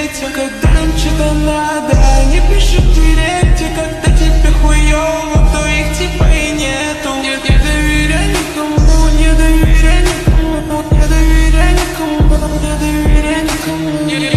ответил, когда им что-то надо. Они пишут в директе, когда тебе хуёво, то их типа и нету. Не доверяй никому, не доверяй никому, не доверяй никому, не доверяй никому.